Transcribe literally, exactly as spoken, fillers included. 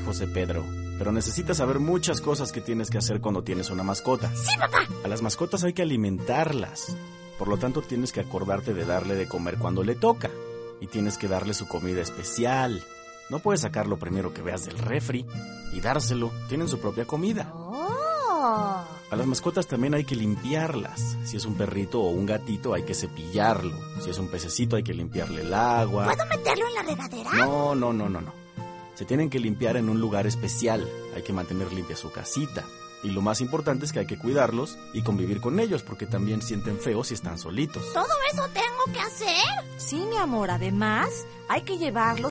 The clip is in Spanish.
José Pedro, pero necesitas saber muchas cosas que tienes que hacer cuando tienes una mascota. ¡Sí, papá! A las mascotas hay que alimentarlas. Por lo tanto, tienes que acordarte de darle de comer cuando le toca. Y tienes que darle su comida especial. No puedes sacar lo primero que veas del refri y dárselo. Tienen su propia comida. ¡Oh! A las mascotas también hay que limpiarlas. Si es un perrito o un gatito, hay que cepillarlo. Si es un pececito, hay que limpiarle el agua. ¿Puedo meterlo en la regadera? No, no, no, no, no. Se tienen que limpiar en un lugar especial. Hay que mantener limpia su casita. Y lo más importante es que hay que cuidarlos y convivir con ellos, porque también sienten feo si están solitos. ¿Todo eso tengo que hacer? Sí, mi amor, además hay que llevarlos